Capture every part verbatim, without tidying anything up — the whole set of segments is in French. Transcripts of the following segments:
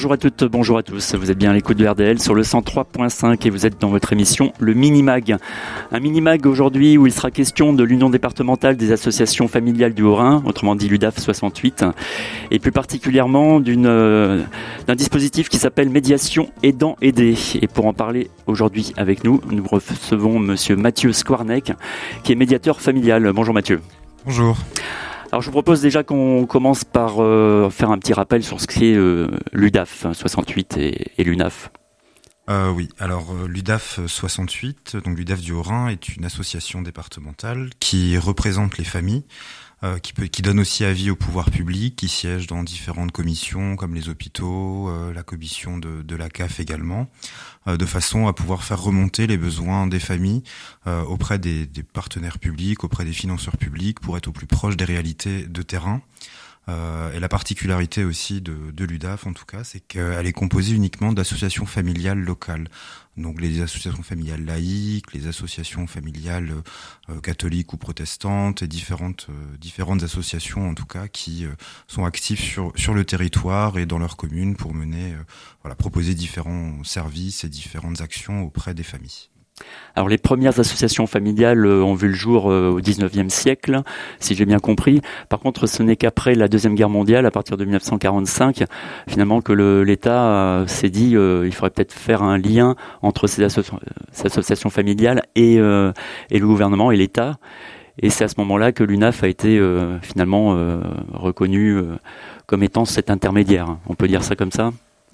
Bonjour à toutes, bonjour à tous. Vous êtes bien à l'écoute de R D L sur le cent trois point cinq et vous êtes dans votre émission Le Minimag. Un Minimag aujourd'hui où il sera question de l'Union départementale des associations familiales du Haut-Rhin, autrement dit l'U D A F soixante-huit, et plus particulièrement d'une, euh, d'un dispositif qui s'appelle Médiation Aidant Aidé. Et pour en parler aujourd'hui avec nous, nous recevons monsieur Mathieu Skwarnek, qui est médiateur familial. Bonjour Mathieu. Bonjour. Alors je vous propose déjà qu'on commence par euh, faire un petit rappel sur ce qu'est euh, l'U D A F soixante-huit et, et l'U N A F. Euh, oui, alors euh, l'U D A F soixante-huit, donc l'U D A F du Haut-Rhin, est une association départementale qui représente les familles, euh, qui, peut, qui donne aussi avis au pouvoir public, qui siège dans différentes commissions comme les hôpitaux, euh, la commission de, de la C A F également, euh, de façon à pouvoir faire remonter les besoins des familles euh, auprès des, des partenaires publics, auprès des financeurs publics, pour être au plus proche des réalités de terrain. Euh, et la particularité aussi de, de l'U D A F, en tout cas, c'est qu'elle est composée uniquement d'associations familiales locales. Donc les associations familiales laïques, les associations familiales euh, catholiques ou protestantes, et différentes euh, différentes associations, en tout cas, qui euh, sont actives sur sur le territoire et dans leur commune pour mener, euh, voilà, proposer différents services et différentes actions auprès des familles. Alors les premières associations familiales ont vu le jour au dix-neuvième siècle, si j'ai bien compris. Par contre, ce n'est qu'après la Deuxième Guerre mondiale, à partir de dix-neuf cent quarante-cinq, finalement que le, l'État s'est dit euh, il faudrait peut-être faire un lien entre ces, asso- ces associations familiales et, euh, et le gouvernement et l'État. Et c'est à ce moment-là que l'U N A F a été euh, finalement euh, reconnu euh, comme étant cet intermédiaire. On peut dire ça comme ça ?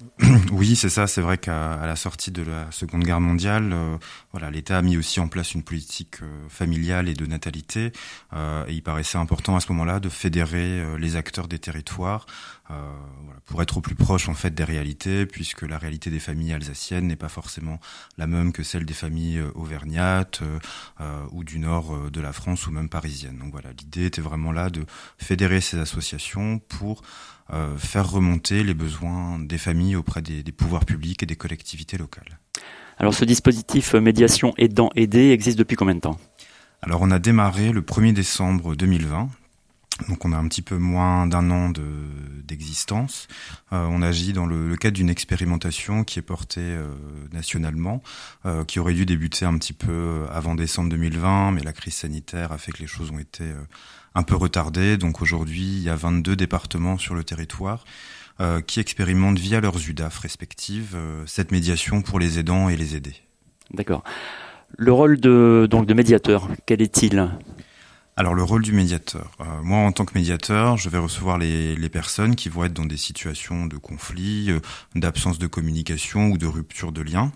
Oui, c'est ça. C'est vrai qu'à à la sortie de la Seconde Guerre mondiale, euh, voilà, l'État a mis aussi en place une politique euh, familiale et de natalité. Euh, et il paraissait important à ce moment-là de fédérer euh, les acteurs des territoires, euh, voilà, pour être au plus proche en fait des réalités, puisque la réalité des familles alsaciennes n'est pas forcément la même que celle des familles euh, auvergnates euh, euh, ou du nord euh, de la France ou même parisienne. Donc voilà, l'idée était vraiment là de fédérer ces associations pour Euh, faire remonter les besoins des familles auprès des, des pouvoirs publics et des collectivités locales. Alors ce dispositif Médiation Aidant Aidé existe depuis combien de temps ? Alors on a démarré le premier décembre deux mille vingt, donc on a un petit peu moins d'un an de, d'existence. Euh, on agit dans le, le cadre d'une expérimentation qui est portée euh, nationalement, euh, qui aurait dû débuter un petit peu avant décembre deux mille vingt, mais la crise sanitaire a fait que les choses ont été euh, un peu retardé. Donc aujourd'hui, il y a vingt-deux départements sur le territoire euh, qui expérimentent via leurs U D A F respectives euh, cette médiation pour les aidants et les aidés. D'accord. Le rôle de, donc, de médiateur, quel est-il ? Alors le rôle du médiateur. Euh, moi, en tant que médiateur, je vais recevoir les, les personnes qui vont être dans des situations de conflit, euh, d'absence de communication ou de rupture de lien.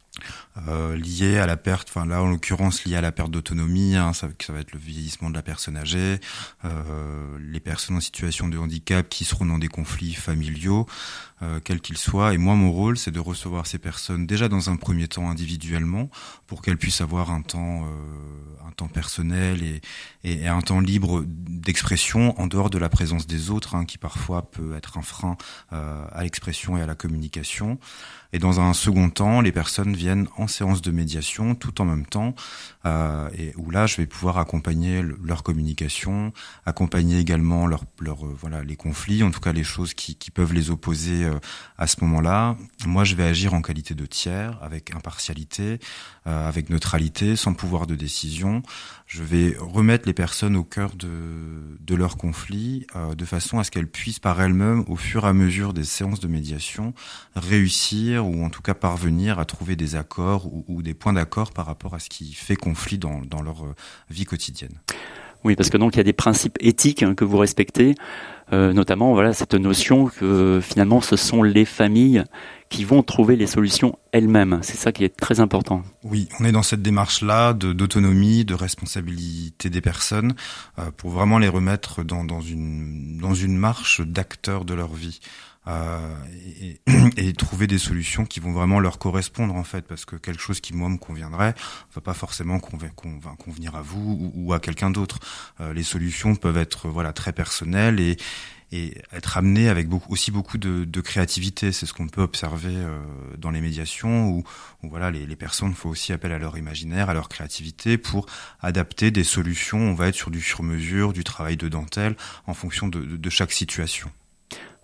Euh, lié à la perte, enfin là en l'occurrence lié à la perte d'autonomie, hein, ça, ça va être le vieillissement de la personne âgée, euh, les personnes en situation de handicap qui seront dans des conflits familiaux, euh, quels qu'ils soient. Et moi, mon rôle, c'est de recevoir ces personnes déjà dans un premier temps individuellement, pour qu'elles puissent avoir un temps, euh, un temps personnel et, et, et un temps libre d'expression en dehors de la présence des autres, hein, qui parfois peut être un frein euh, à l'expression et à la communication. Et dans un second temps, les personnes viennent en séance de médiation tout en même temps, euh, et où là, je vais pouvoir accompagner le, leur communication, accompagner également leur, leur, euh, voilà, les conflits, en tout cas les choses qui, qui peuvent les opposer euh, à ce moment-là. Moi, je vais agir en qualité de tiers, avec impartialité, euh, avec neutralité, sans pouvoir de décision. Je vais remettre les personnes au cœur de, de leurs conflits, euh, de façon à ce qu'elles puissent par elles-mêmes, au fur et à mesure des séances de médiation, réussir ou en tout cas parvenir à trouver des accords ou, ou des points d'accord par rapport à ce qui fait conflit dans, dans leur euh, vie quotidienne. Oui, parce que donc il y a des principes éthiques hein, que vous respectez, euh, notamment voilà cette notion que finalement ce sont les familles qui vont trouver les solutions elles-mêmes. C'est ça qui est très important. Oui, on est dans cette démarche-là de, d'autonomie, de responsabilité des personnes, euh, pour vraiment les remettre dans, dans une dans une marche d'acteurs de leur vie. Euh, et, et trouver des solutions qui vont vraiment leur correspondre en fait, parce que quelque chose qui moi me conviendrait va pas forcément conv- conv- convenir à vous ou, ou à quelqu'un d'autre. Euh, les solutions peuvent être voilà très personnelles et et être amenées avec beaucoup, aussi beaucoup de, de créativité. C'est ce qu'on peut observer euh, dans les médiations où, où voilà les, les personnes font aussi appel à leur imaginaire, à leur créativité pour adapter des solutions. On va être sur du sur-mesure, du travail de dentelle en fonction de, de, de chaque situation.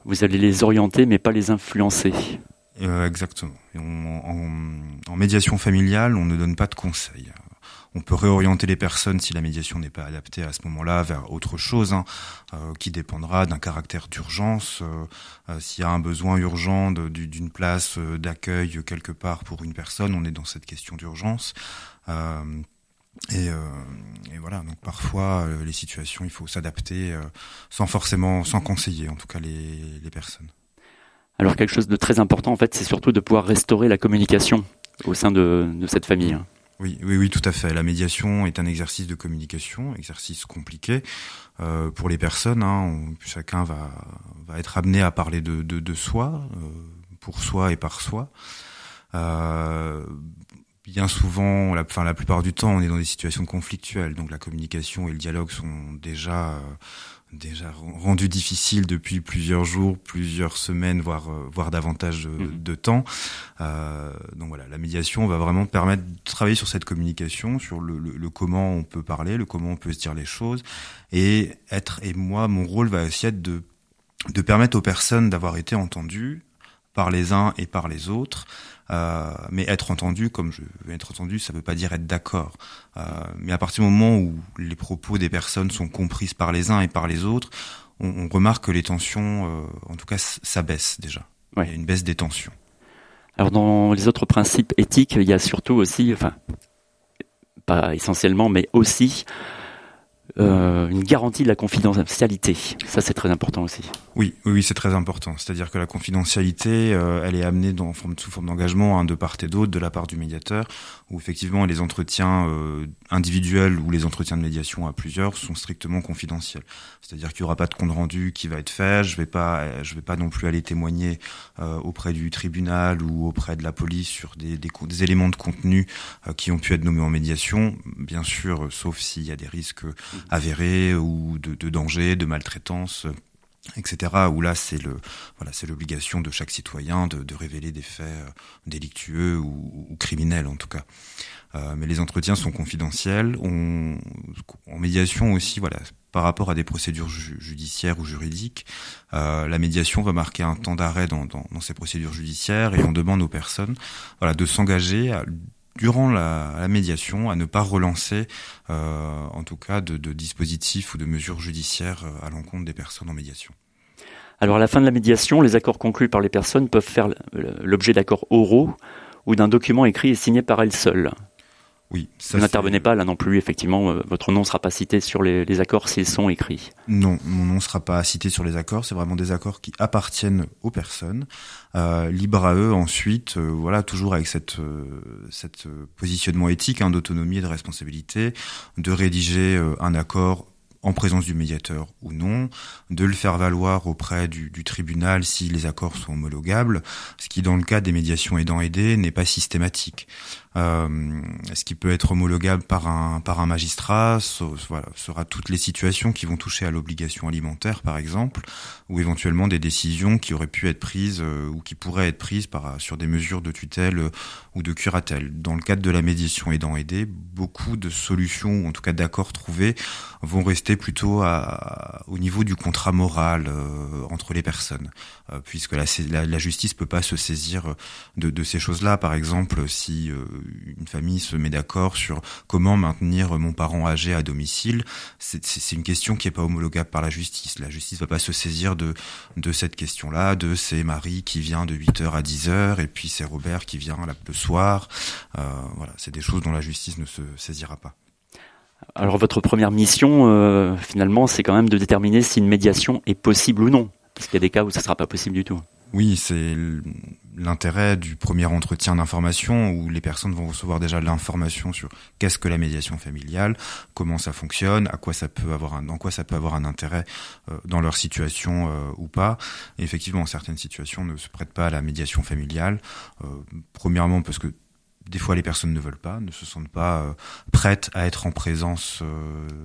Vous allez les orienter, mais pas les influencer. Euh, exactement. Et on, en, en médiation familiale, on ne donne pas de conseils. On peut réorienter les personnes si la médiation n'est pas adaptée à ce moment-là vers autre chose, hein, euh, qui dépendra d'un caractère d'urgence. Euh, euh, s'il y a un besoin urgent de, d'une place d'accueil quelque part pour une personne, on est dans cette question d'urgence. Euh, et, euh, et voilà. Donc parfois, euh, les situations, il faut s'adapter euh, sans forcément, sans conseiller, en tout cas les, les personnes. Alors quelque chose de très important, en fait, c'est surtout de pouvoir restaurer la communication au sein de, de cette famille. Oui, oui, oui, tout à fait. La médiation est un exercice de communication, exercice compliqué euh, pour les personnes. Hein, on, chacun va va être amené à parler de de, de soi, euh, pour soi et par soi. Euh, bien souvent, la, enfin la plupart du temps, on est dans des situations conflictuelles, donc la communication et le dialogue sont déjà euh, déjà rendu difficile depuis plusieurs jours, plusieurs semaines, voire voire davantage de, mmh. de temps. Euh, donc voilà, la médiation va vraiment permettre de travailler sur cette communication, sur le, le, le comment on peut parler, le comment on peut se dire les choses, et être. Et moi, mon rôle va aussi être de de permettre aux personnes d'avoir été entendues par les uns et par les autres. Euh, mais être entendu, comme je veux être entendu, ça veut pas dire être d'accord. Euh, mais à partir du moment où les propos des personnes sont comprises par les uns et par les autres, on, on remarque que les tensions, euh, en tout cas, ça baisse déjà. Ouais. Il y a une baisse des tensions. Alors dans les autres principes éthiques, il y a surtout aussi, enfin, pas essentiellement, mais aussi Euh, une garantie de la confidentialité. Ça, c'est très important aussi. Oui, oui, oui, c'est très important. C'est-à-dire que la confidentialité, euh, elle est amenée dans, forme, sous forme d'engagement hein, de part et d'autre, de la part du médiateur, où effectivement les entretiens euh, individuels ou les entretiens de médiation à plusieurs sont strictement confidentiels. C'est-à-dire qu'il n'y aura pas de compte rendu qui va être fait. Je vais pas, je vais pas non plus aller témoigner euh, auprès du tribunal ou auprès de la police sur des, des, des éléments de contenu euh, qui ont pu être nommés en médiation. Bien sûr, euh, sauf s'il y a des risques avérés ou de, de danger, de maltraitance, et cetera. Où là, c'est le, voilà, c'est l'obligation de chaque citoyen de, de révéler des faits délictueux ou, ou criminels en tout cas. Euh, mais les entretiens sont confidentiels. On, en médiation aussi, voilà, par rapport à des procédures ju- judiciaires ou juridiques, euh, la médiation va marquer un temps d'arrêt dans, dans, dans ces procédures judiciaires et on demande aux personnes, voilà, de s'engager à durant la, la médiation, à ne pas relancer, euh, en tout cas, de, de dispositifs ou de mesures judiciaires à l'encontre des personnes en médiation. Alors, à la fin de la médiation, les accords conclus par les personnes peuvent faire l'objet d'accords oraux ou d'un document écrit et signé par elles seules. Oui, ça Vous n'intervenez pas là non plus, effectivement, votre nom ne sera pas cité sur les, les accords s'ils sont écrits. Non, mon nom ne sera pas cité sur les accords, c'est vraiment des accords qui appartiennent aux personnes, euh, libre à eux ensuite, euh, voilà, toujours avec cette, euh, cette positionnement éthique hein, d'autonomie et de responsabilité, de rédiger euh, un accord en présence du médiateur ou non, de le faire valoir auprès du, du tribunal si les accords sont homologables, ce qui dans le cas des médiations aidant-aidés n'est pas systématique. Euh, ce qui peut être homologable par un par un magistrat, so, voilà, sera toutes les situations qui vont toucher à l'obligation alimentaire par exemple, ou éventuellement des décisions qui auraient pu être prises euh, ou qui pourraient être prises par sur des mesures de tutelle euh, ou de curatelle. Dans le cadre de la médiation aidant-aidé, beaucoup de solutions ou en tout cas d'accords trouvés vont rester plutôt à, au niveau du contrat moral euh, entre les personnes, euh, puisque la, la, la justice peut pas se saisir de, de ces choses-là. Par exemple, si euh, une famille se met d'accord sur comment maintenir mon parent âgé à domicile, c'est, c'est une question qui est pas homologable par la justice. La justice va pas se saisir de de cette question-là, de c'est Marie qui vient de huit heures à dix heures et puis c'est Robert qui vient le soir. Euh, voilà, c'est des choses dont la justice ne se saisira pas. Alors votre première mission, euh, finalement, c'est quand même de déterminer si une médiation est possible ou non. Parce qu'il y a des cas où ça ne sera pas possible du tout. Oui, c'est l'intérêt du premier entretien d'information où les personnes vont recevoir déjà l'information sur qu'est-ce que la médiation familiale, comment ça fonctionne, à quoi ça peut avoir un, en quoi ça peut avoir un intérêt euh, dans leur situation euh, ou pas. Et effectivement, certaines situations ne se prêtent pas à la médiation familiale. Euh, premièrement, parce que des fois, les personnes ne veulent pas, ne se sentent pas euh, prêtes à être en présence euh,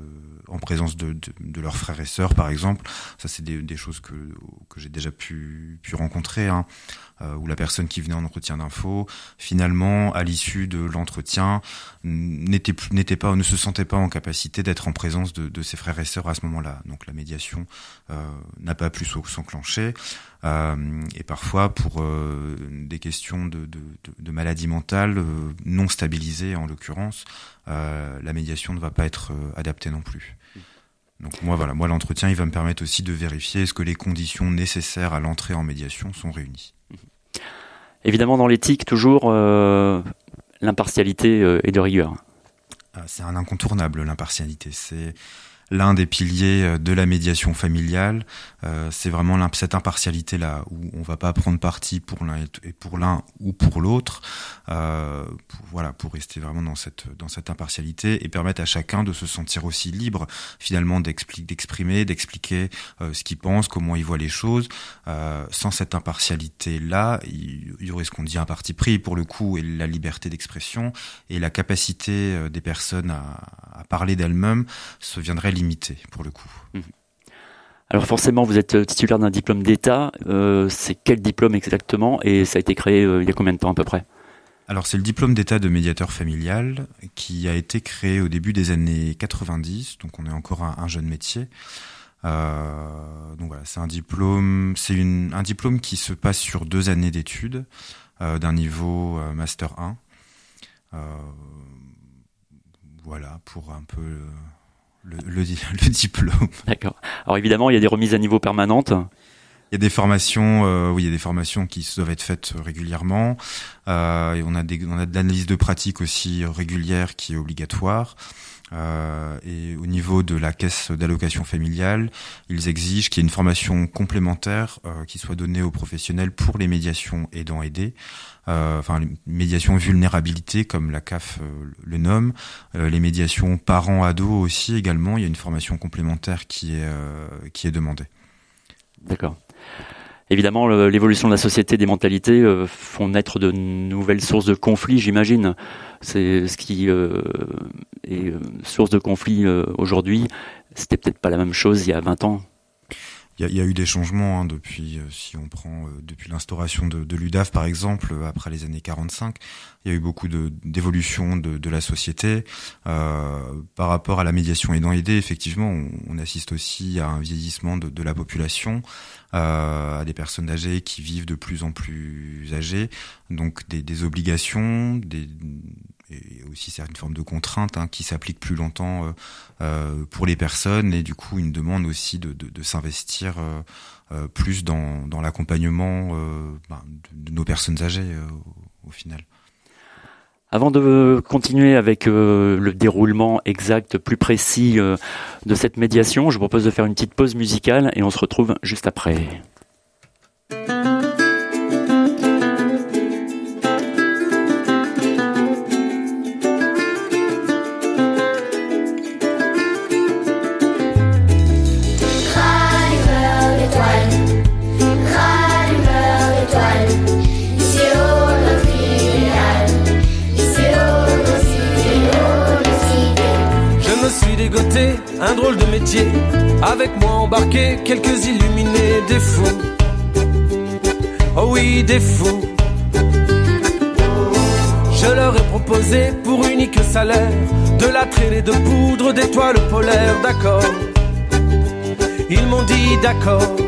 en présence de, de, de leurs frères et sœurs, par exemple. Ça, c'est des, des choses que, que j'ai déjà pu, pu rencontrer, hein, euh, où la personne qui venait en entretien d'info, finalement, à l'issue de l'entretien, n'était, n'était pas, ne se sentait pas en capacité d'être en présence de, de ses frères et sœurs à ce moment-là. Donc la médiation euh, n'a pas pu s'enclencher. Euh, et parfois, pour euh, des questions de, de, de, de maladie mentale euh, non stabilisée, en l'occurrence, euh, la médiation ne va pas être euh, adaptée non plus. Donc moi, voilà, moi l'entretien, il va me permettre aussi de vérifier est-ce que les conditions nécessaires à l'entrée en médiation sont réunies. Évidemment, dans l'éthique, toujours, euh, l'impartialité euh, est de rigueur. C'est un incontournable, l'impartialité. C'est l'un des piliers de la médiation familiale. Euh, c'est vraiment cette impartialité-là où on va pas prendre parti pour l'un et pour l'un ou pour l'autre. Euh, pour, voilà, pour rester vraiment dans cette dans cette impartialité et permettre à chacun de se sentir aussi libre finalement d'exprimer, d'expliquer euh, ce qu'il pense, comment il voit les choses. Euh, sans cette impartialité-là, il y aurait ce qu'on dit un parti pris pour le coup et la liberté d'expression et la capacité des personnes à, à parler d'elles-mêmes se viendrait limité pour le coup. Alors forcément, vous êtes titulaire d'un diplôme d'État. Euh, c'est quel diplôme exactement et ça a été créé euh, il y a combien de temps à peu près ? Alors c'est le diplôme d'État de médiateur familial qui a été créé au début des années quatre-vingt-dix, donc on est encore un, un jeune métier. Euh, donc voilà, c'est un diplôme, c'est une, un diplôme qui se passe sur deux années d'études euh, d'un niveau euh, master un. Euh, voilà pour un peu. Euh, Le, le, le diplôme. D'accord. Alors évidemment, il y a des remises à niveau permanentes. Il y a des formations, euh, oui, il y a des formations qui doivent être faites régulièrement. Euh, et on a des, on a de l'analyse de pratique aussi régulière qui est obligatoire. Euh, et au niveau de la caisse d'allocation familiale, ils exigent qu'il y ait une formation complémentaire euh, qui soit donnée aux professionnels pour les médiations aidant aidés. Euh, enfin, les médiations vulnérabilité, comme la C A F euh, le nomme, euh, les médiations parents-ados aussi également. Il y a une formation complémentaire qui est euh, qui est demandée. D'accord. Évidemment, le, l'évolution de la société, des mentalités euh, font naître de nouvelles sources de conflits, j'imagine. C'est ce qui euh, est euh, source de conflits euh, aujourd'hui. C'était peut-être pas la même chose il y a vingt ans. Il y a, il y a eu des changements hein, depuis, euh, si on prend euh, depuis l'instauration de, de l'U D A F par exemple, euh, après les années quarante-cinq, il y a eu beaucoup de, d'évolution de, de la société. Euh, par rapport à la médiation aidant-aidé, effectivement, on, on assiste aussi à un vieillissement de, de la population, euh, à des personnes âgées qui vivent de plus en plus âgées, donc des, des obligations, des et aussi c'est une forme de contrainte hein, qui s'applique plus longtemps euh, euh, pour les personnes et du coup une demande aussi de, de, de s'investir euh, euh, plus dans, dans l'accompagnement euh, ben, de, de nos personnes âgées euh, au, au final. Avant de continuer avec euh, le déroulement exact, plus précis euh, de cette médiation, je vous propose de faire une petite pause musicale et on se retrouve juste après. Un drôle de métier, avec moi embarqué, quelques illuminés, des fous. Oh oui, des fous. Je leur ai proposé pour unique salaire de la traînée de poudre d'étoiles polaires, d'accord. Ils m'ont dit d'accord.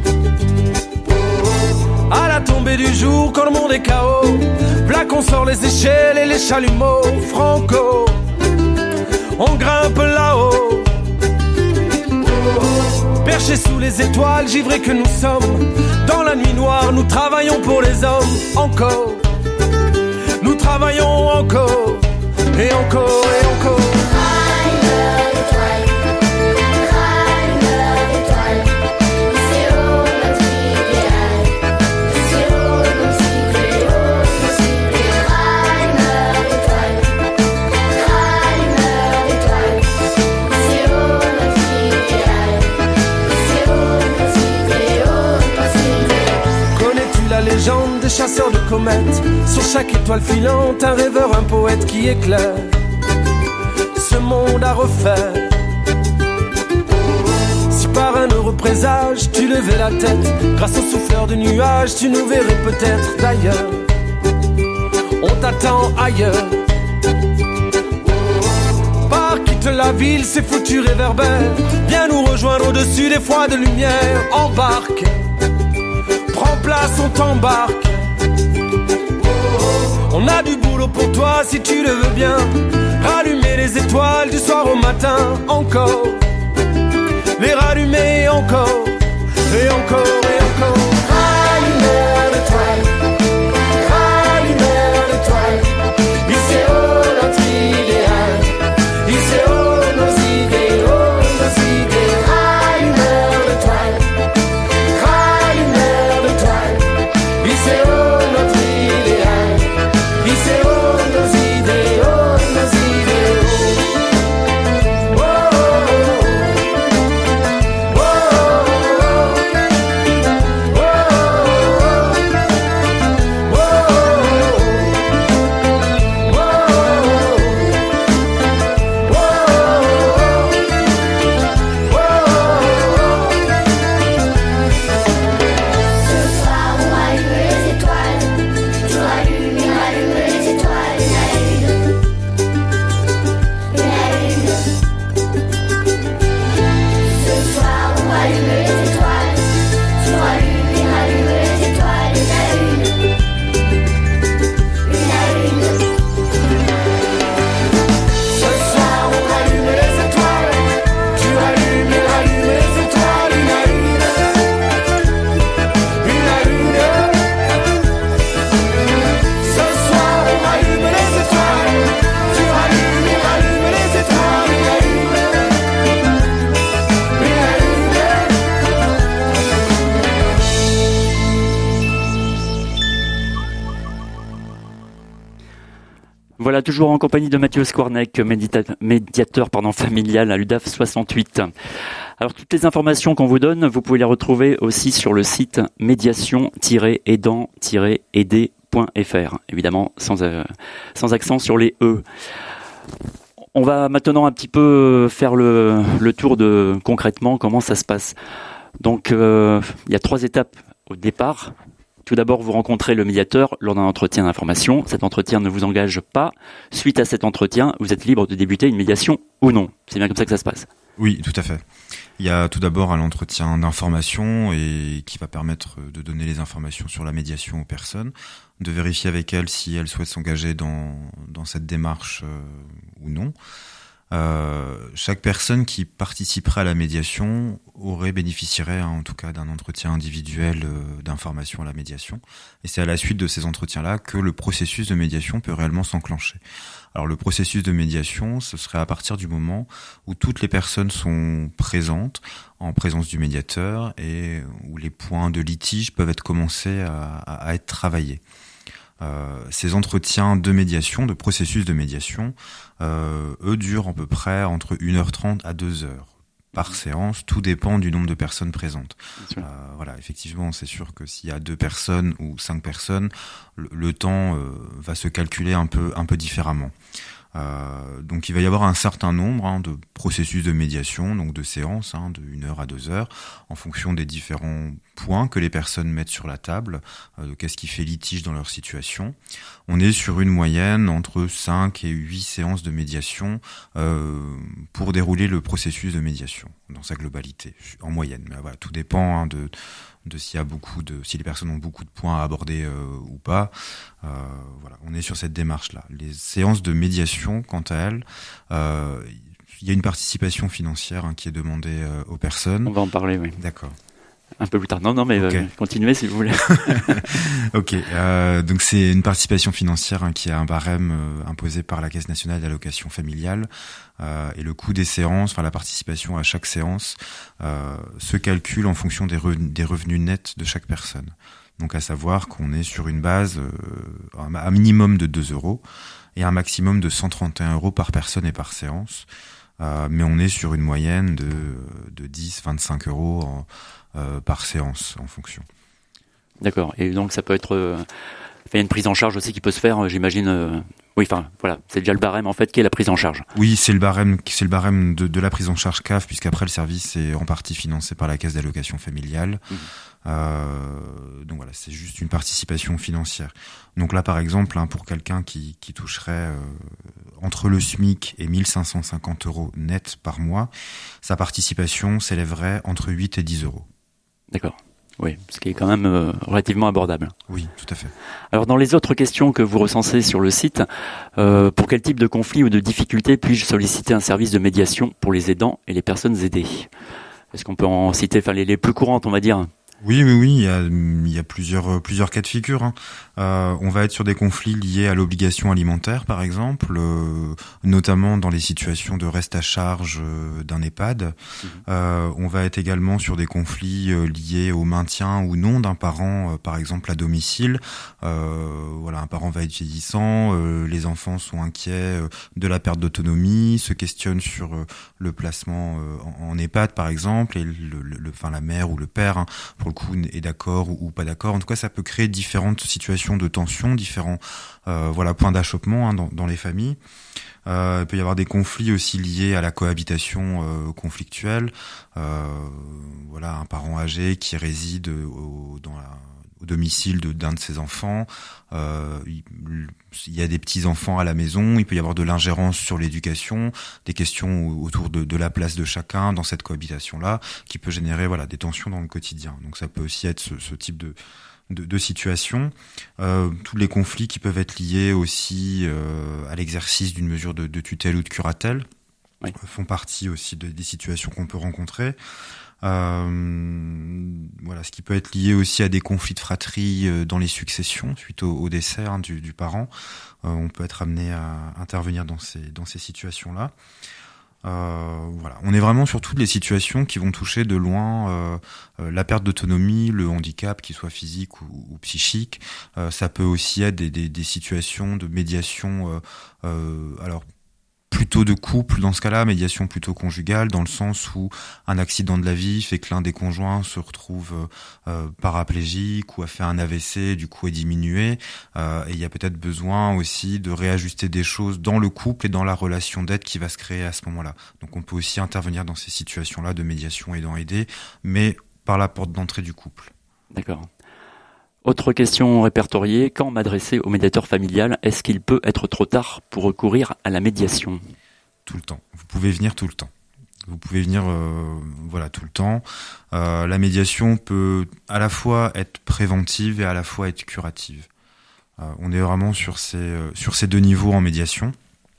À la tombée du jour, quand le monde est K O, v'là qu'on sort les échelles et les chalumeaux, franco. On grimpe là-haut. Perchés sous les étoiles, givrés que nous sommes. Dans la nuit noire, nous travaillons pour les hommes. Encore, nous travaillons encore. Et encore, et encore. Des chasseurs de comètes, sur chaque étoile filante, un rêveur, un poète qui éclaire ce monde à refaire. les âges, tu levais la tête. Grâce au souffleur de nuages, tu nous verrais peut-être d'ailleurs. On t'attend ailleurs. Pars, quitte la ville, c'est foutu réverbère. Viens nous rejoindre au-dessus des froides lumières. Embarque, prends place, on t'embarque. On a du boulot pour toi si tu le veux bien. Rallumer les étoiles du soir au matin. Encore, les rallumer encore. Et encore, et encore. Rallumeur d'étoiles, rallumeur d'étoiles. Il sait où notre idéal, il sait où nos idées, où nos idées. Rallumeur d'étoiles, rallumeur d'étoiles. Il sait où notre idéal, il sait où nos idées, où nos idées. Oh, oh, oh, oh, oh. Voilà, toujours en compagnie de Mathieu Squarnec, médita- médiateur pardon, familial à l'U D A F soixante-huit. Alors, toutes les informations qu'on vous donne, vous pouvez les retrouver aussi sur le site médiation tiret aidant tiret aider point f r. Évidemment, sans, euh, sans accent sur les E. On va maintenant un petit peu faire le, le tour de concrètement comment ça se passe. Donc, euh, il y a trois étapes au départ. Tout d'abord, vous rencontrez le médiateur lors d'un entretien d'information. Cet entretien ne vous engage pas. Suite à cet entretien, vous êtes libre de débuter une médiation ou non. C'est bien comme ça que ça se passe. Oui, tout à fait. Il y a tout d'abord un entretien d'information et qui va permettre de donner les informations sur la médiation aux personnes, de vérifier avec elles si elles souhaitent s'engager dans, dans cette démarche euh, ou non. Euh, chaque personne qui participerait à la médiation aurait bénéficierait hein, en tout cas d'un entretien individuel euh, d'information à la médiation. Et c'est à la suite de ces entretiens-là que le processus de médiation peut réellement s'enclencher. Alors le processus de médiation, ce serait à partir du moment où toutes les personnes sont présentes, en présence du médiateur, et où les points de litige peuvent être commencés à, à, à être travaillés. Euh, ces entretiens de médiation, de processus de médiation, euh, eux durent à peu près entre une heure trente à deux heures par séance. Tout dépend du nombre de personnes présentes. Euh, voilà, effectivement, c'est sûr que s'il y a deux personnes ou cinq personnes, le, le temps euh, va se calculer un peu, un peu différemment. Euh, donc il va y avoir un certain nombre hein, de processus de médiation, donc de séances, hein, de une heure à deux heures, en fonction des différents points que les personnes mettent sur la table, euh, de qu'est-ce qui fait litige dans leur situation. On est sur une moyenne entre cinq et huit séances de médiation euh, pour dérouler le processus de médiation dans sa globalité, en moyenne. Mais voilà, tout dépend hein, de de s'il y a beaucoup de si les personnes ont beaucoup de points à aborder euh, ou pas. Euh, voilà, on est sur cette démarche-là. Les séances de médiation, quant à elles, euh, il y a une participation financière hein, qui est demandée euh, aux personnes. On va en parler, oui. D'accord. Un peu plus tard. Non, non, mais okay. euh, continuez si vous voulez. Ok. Euh, donc c'est une participation financière hein, qui a un barème euh, imposé par la Caisse nationale d'allocation familiale euh, et le coût des séances, enfin la participation à chaque séance, euh, se calcule en fonction des, re- des revenus nets de chaque personne. Donc à savoir qu'on est sur une base euh, un minimum de deux euros et un maximum de cent trente et un euros par personne et par séance. Euh, mais on est sur une moyenne de, de dix à vingt-cinq euros en Euh, par séance en fonction. D'accord. Et donc ça peut être, euh, il y a une prise en charge aussi qui peut se faire, j'imagine, euh, Oui, enfin voilà, c'est déjà le barème en fait qui est la prise en charge. Oui, c'est le barème, c'est le barème de, de la prise en charge C A F, puisqu'après le service est en partie financé par la caisse d'allocation familiale. Mmh. Euh, donc voilà, c'est juste une participation financière. Donc là, par exemple, hein, pour quelqu'un qui, qui toucherait euh, entre le SMIC et mille cinq cent cinquante euros net par mois, sa participation s'élèverait entre huit et dix euros. D'accord. Oui, ce qui est quand même euh, relativement abordable. Oui, tout à fait. Alors dans les autres questions que vous recensez sur le site, euh, pour quel type de conflit ou de difficulté puis-je solliciter un service de médiation pour les aidants et les personnes aidées ? Est-ce qu'on peut en citer, enfin les, les plus courantes, on va dire ? Oui, oui, oui, il y a, il y a plusieurs, plusieurs cas de figure. Hein. Euh, on va être sur des conflits liés à l'obligation alimentaire, par exemple, euh, notamment dans les situations de reste à charge euh, d'un EHPAD. Mmh. Euh, on va être également sur des conflits euh, liés au maintien ou non d'un parent, euh, par exemple à domicile. Euh, voilà, un parent va être vieillissant, euh, les enfants sont inquiets euh, de la perte d'autonomie, se questionnent sur euh, le placement euh, en, en EHPAD, par exemple, et le, le, le, enfin la mère ou le père, hein, pour le coup est d'accord ou, ou pas d'accord. En tout cas, ça peut créer différentes situations de tension, différents euh, voilà points d'achoppement hein, dans, dans les familles. Euh, il peut y avoir des conflits aussi liés à la cohabitation euh, conflictuelle. Euh, voilà, un parent âgé qui réside au, dans la, au domicile de, d'un de ses enfants. Euh, il, il y a des petits enfants à la maison. Il peut y avoir de l'ingérence sur l'éducation, des questions autour de, de la place de chacun dans cette cohabitation-là, qui peut générer voilà des tensions dans le quotidien. Donc ça peut aussi être ce, ce type de De, de situations, euh, tous les conflits qui peuvent être liés aussi euh, à l'exercice d'une mesure de, de tutelle ou de curatelle oui. font partie aussi de, des situations qu'on peut rencontrer. Euh, voilà, ce qui peut être lié aussi à des conflits de fratrie euh, dans les successions suite au, au décès hein, du, du parent. Euh, on peut être amené à intervenir dans ces dans ces situations-là. Euh, voilà, on est vraiment sur toutes les situations qui vont toucher de loin euh, euh, la perte d'autonomie, le handicap, qu'il soit physique ou, ou psychique. Euh, ça peut aussi être des, des, des situations de médiation, euh, euh, alors plutôt de couple dans ce cas-là, médiation plutôt conjugale, dans le sens où un accident de la vie fait que l'un des conjoints se retrouve euh, paraplégique ou a fait un A V C, du coup est diminué, euh, et il y a peut-être besoin aussi de réajuster des choses dans le couple et dans la relation d'aide qui va se créer à ce moment-là. Donc on peut aussi intervenir dans ces situations-là de médiation aidant-aidé, mais par la porte d'entrée du couple. D'accord. Autre question répertoriée, quand m'adresser au médiateur familial, est-ce qu'il peut être trop tard pour recourir à la médiation ? Tout le temps. Vous pouvez venir tout le temps. Vous pouvez venir euh, voilà tout le temps. Euh, la médiation peut à la fois être préventive et à la fois être curative. Euh, on est vraiment sur ces euh, sur ces deux niveaux en médiation.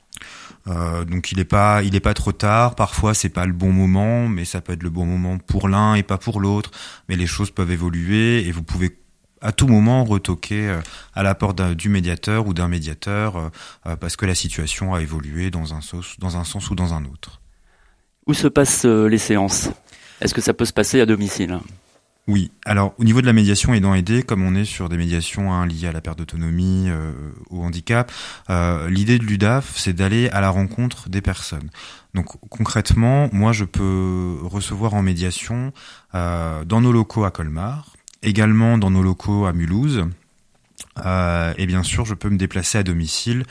Euh, donc il est pas il est pas trop tard. Parfois c'est pas le bon moment, mais ça peut être le bon moment pour l'un et pas pour l'autre. Mais les choses peuvent évoluer et vous pouvez à tout moment retoquer à la porte du médiateur ou d'un médiateur euh, parce que la situation a évolué dans un sens, dans un sens ou dans un autre. Où se passent euh, les séances ? Est-ce que ça peut se passer à domicile ? Oui. Alors au niveau de la médiation aidant-aidé, comme on est sur des médiations hein, liées à la perte d'autonomie, euh, au handicap, euh, l'idée de l'U D A F, c'est d'aller à la rencontre des personnes. Donc concrètement, moi je peux recevoir en médiation euh, dans nos locaux à Colmar, également dans nos locaux à Mulhouse, euh, et bien sûr je peux me déplacer à domicile.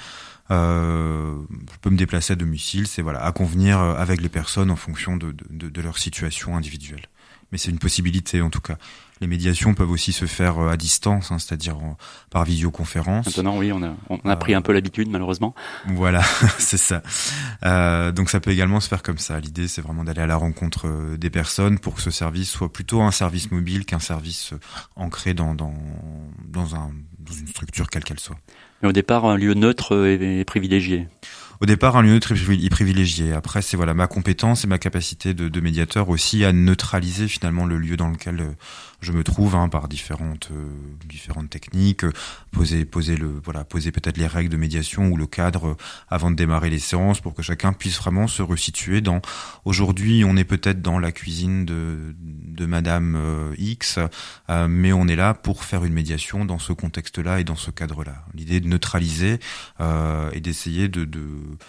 Euh, je peux me déplacer à domicile, c'est voilà à convenir avec les personnes en fonction de, de, de leur situation individuelle. Mais c'est une possibilité en tout cas. Les médiations peuvent aussi se faire à distance, hein, c'est-à-dire en, par visioconférence. Maintenant, oui, on a, on a pris un peu l'habitude, malheureusement. Voilà, c'est ça. Euh, donc ça peut également se faire comme ça. L'idée, c'est vraiment d'aller à la rencontre des personnes pour que ce service soit plutôt un service mobile qu'un service ancré dans, dans, dans, un, dans une structure quelle qu'elle soit. Mais au départ, un lieu neutre est privilégié. Au départ, un lieu neutre est privilégié. Après, c'est voilà ma compétence et ma capacité de, de médiateur aussi à neutraliser finalement le lieu dans lequel je me trouve hein, par différentes euh, différentes techniques. Poser poser le voilà poser peut-être les règles de médiation ou le cadre euh, avant de démarrer les séances pour que chacun puisse vraiment se resituer dans. Aujourd'hui, on est peut-être dans la cuisine de de Madame euh, X, euh, mais on est là pour faire une médiation dans ce contexte-là et dans ce cadre-là. L'idée de neutraliser euh, et d'essayer de, de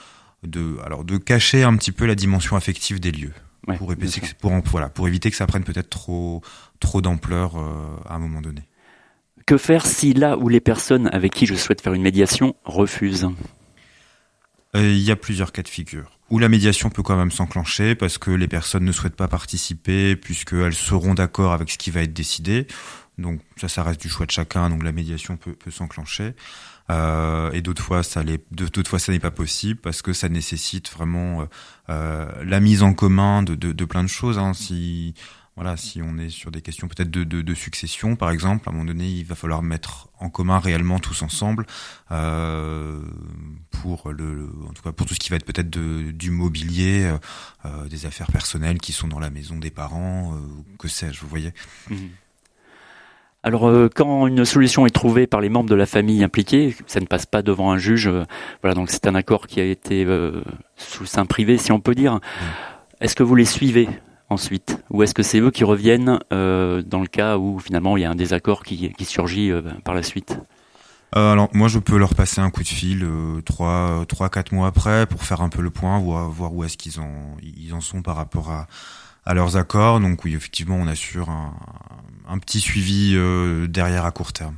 de alors de cacher un petit peu la dimension affective des lieux ouais, pour éviter que, pour voilà pour éviter que ça prenne peut-être trop trop d'ampleur euh, à un moment donné. Que faire si là où les personnes avec qui je souhaite faire une médiation refusent ? Euh, il y a plusieurs cas de figure où la médiation peut quand même s'enclencher parce que les personnes ne souhaitent pas participer puisqu'elles seront d'accord avec ce qui va être décidé. Donc ça, ça reste du choix de chacun. Donc la médiation peut, peut s'enclencher. Euh, et d'autres fois, ça l'est, d'autres fois, ça n'est pas possible parce que ça nécessite vraiment euh, la mise en commun de, de, de plein de choses. Hein. Si Voilà, si on est sur des questions peut-être de, de, de succession, par exemple, à un moment donné, il va falloir mettre en commun réellement tous ensemble euh, pour le, le, en tout cas pour tout ce qui va être peut-être de, du mobilier, euh, des affaires personnelles qui sont dans la maison des parents, euh, que sais-je, vous voyez. Mmh. Alors, euh, quand une solution est trouvée par les membres de la famille impliqués, ça ne passe pas devant un juge. Euh, voilà, donc c'est un accord qui a été euh, sous seing privé, si on peut dire. Mmh. Est-ce que vous les suivez ensuite, ou est-ce que c'est eux qui reviennent euh, dans le cas où finalement il y a un désaccord qui, qui surgit euh, par la suite? euh, Alors moi je peux leur passer un coup de fil euh, trois, trois, quatre mois après pour faire un peu le point, voir, voir où est-ce qu'ils en, ils en sont par rapport à, à leurs accords. Donc oui, effectivement, on assure un, un petit suivi euh, derrière à court terme.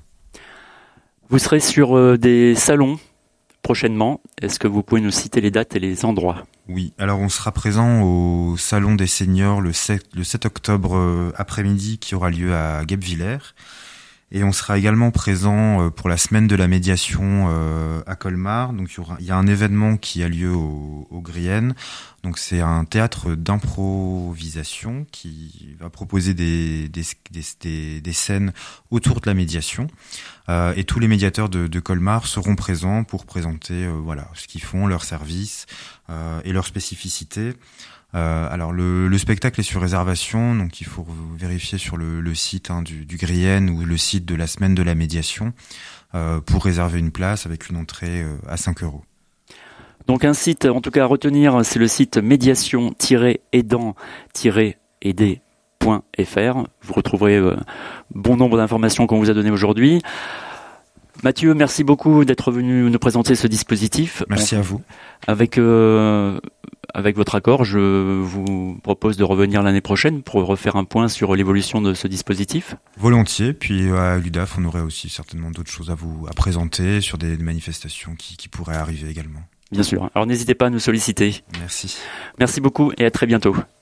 Vous serez sur euh, des salons prochainement. Est-ce que vous pouvez nous citer les dates et les endroits? Oui, alors on sera présent au Salon des Seniors le sept, le sept octobre euh, après-midi qui aura lieu à Guebwiller. Et on sera également présent euh, pour la semaine de la médiation euh, à Colmar. Donc il y aura, il y a un événement qui a lieu au, au Grienne. Donc c'est un théâtre d'improvisation qui va proposer des, des, des, des, des scènes autour de la médiation. Euh, et tous les médiateurs de, de Colmar seront présents pour présenter euh, voilà ce qu'ils font, leurs services euh, et leurs spécificités. Euh, alors le, le spectacle est sur réservation, donc il faut vérifier sur le, le site hein, du, du Grienne ou le site de la semaine de la médiation euh, pour réserver une place avec une entrée euh, à cinq euros. Donc un site, en tout cas à retenir, c'est le site médiation tiret aidant tiret aider point f r. Vous retrouverez euh, bon nombre d'informations qu'on vous a données aujourd'hui. Mathieu, merci beaucoup d'être venu nous présenter ce dispositif. Merci On, à vous. Avec, euh, avec votre accord, je vous propose de revenir l'année prochaine pour refaire un point sur l'évolution de ce dispositif. Volontiers. Puis à l'U D A F, on aurait aussi certainement d'autres choses à vous à présenter sur des manifestations qui, qui pourraient arriver également. Bien sûr. Alors n'hésitez pas à nous solliciter. Merci. Merci beaucoup et à très bientôt.